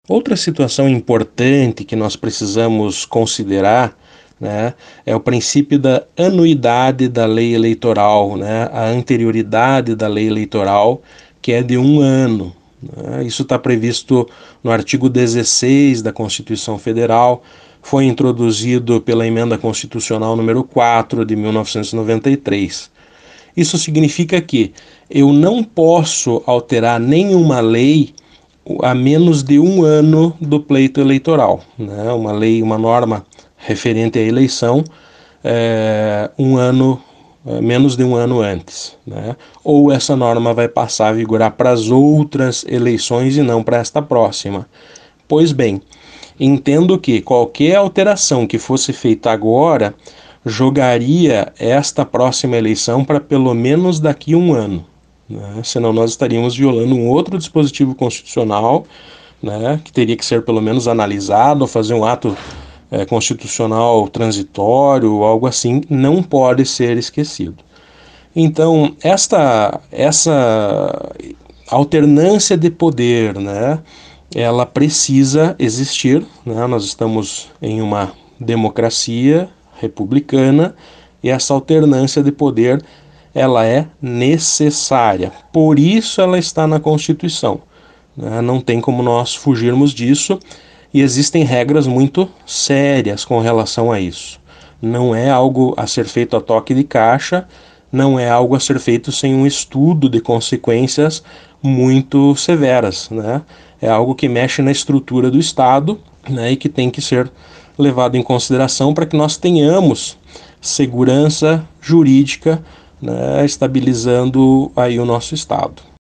Outra situação importante que nós precisamos considerar, né, é o princípio da anuidade da lei eleitoral, né, a anterioridade da lei eleitoral, que é de 1 ano. Né. Isso está previsto no artigo 16 da Constituição Federal, foi introduzido pela Emenda Constitucional número 4 de 1993. Isso significa que eu não posso alterar nenhuma lei a menos de 1 ano do pleito eleitoral, né? Uma lei, uma norma referente à eleição, menos de 1 ano antes, né? Ou essa norma vai passar a vigorar para as outras eleições e não para esta próxima. Pois bem, entendo que qualquer alteração que fosse feita agora jogaria esta próxima eleição para pelo menos daqui a 1 ano. Né? Senão nós estaríamos violando um outro dispositivo constitucional, né, que teria que ser pelo menos analisado, ou fazer um ato constitucional transitório, algo assim, não pode ser esquecido. Então, essa alternância de poder, né, ela precisa existir, né? Nós estamos em uma democracia republicana e essa alternância de poder ela é necessária. Por isso ela está na Constituição. Né? Não tem como nós fugirmos disso e existem regras muito sérias com relação a isso. Não é algo a ser feito a toque de caixa, não é algo a ser feito sem um estudo de consequências muito severas, né? É algo que mexe na estrutura do Estado, né, e que tem que ser levado em consideração para que nós tenhamos segurança jurídica, né, estabilizando aí o nosso Estado.